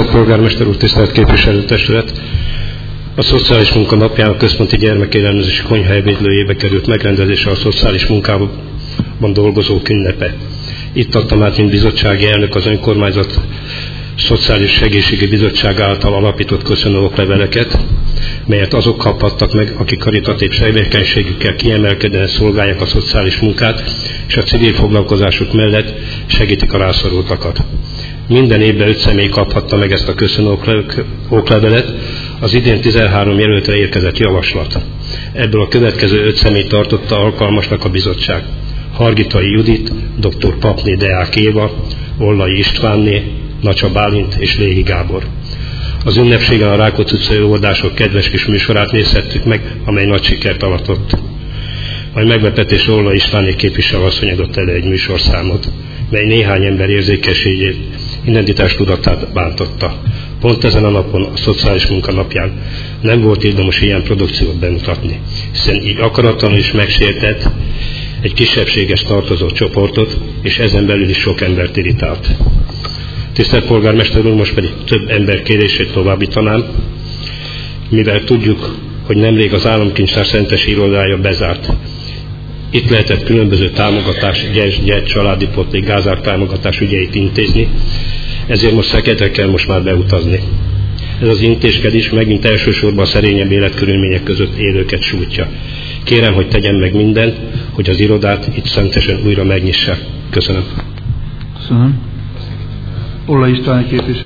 Tisztelt Polgármester úr, tisztelt képviselőtestület! A Szociális Munka napján a Központi Gyermekélelmezési Konyha ebédlőjébe került megrendezésre a szociális munkában dolgozók ünnepe. Itt adtam át, mint bizottsági elnök, az önkormányzat Szociális Segélységi Bizottság által alapított köszönőokleveleket, melyet azok kaphattak meg, akik karitatív tevékenységükkel kiemelkedően szolgálják a szociális munkát, és a civil foglalkozásuk mellett segítik a rászorultakat. Minden évben 5 személy kaphatta meg ezt a köszönőoklevelet, az idén 13 jelöltre érkezett javaslat. Ebből a következő 5 személy tartotta alkalmasnak a bizottság: Hargitai Judit, dr. Papné Deák Éva, Ollai Istvánné, Nacsa Bálint és Léhi Gábor. Az ünnepségen a Rákóczi utcai óvodások kedves kis műsorát nézhettük meg, amely nagy sikert aratott. Majd meglepetésre Ollai Istvánné képviselőasszony adott elő egy műsorszámot, mely néhány ember érzékenységét, identitástudatát bántotta. Pont ezen a napon, a Szociális Munka napján nem volt ildomos ilyen produkciót bemutatni, hiszen így akaratlanul is megsértett egy kisebbséges tartozó csoportot, és ezen belül is sok embert irritált. Tisztelt Polgármester úr, most pedig több ember kérését továbbítanám, mivel tudjuk, hogy nemrég az Államkincstár Szentesi irodája bezárt. Itt lehetett különböző támogatás, gyergy, családi pótlék, gázár támogatás ügyeit intézni, ezért most Szekedre kell most már beutazni. Ez az intézkedés megint elsősorban a szerényebb életkörülmények között élőket sújtja. Kérem, hogy tegyen meg mindent, hogy az irodát itt Szentesen újra megnyissa. Köszönöm. Köszönöm. Ollai István képviselő.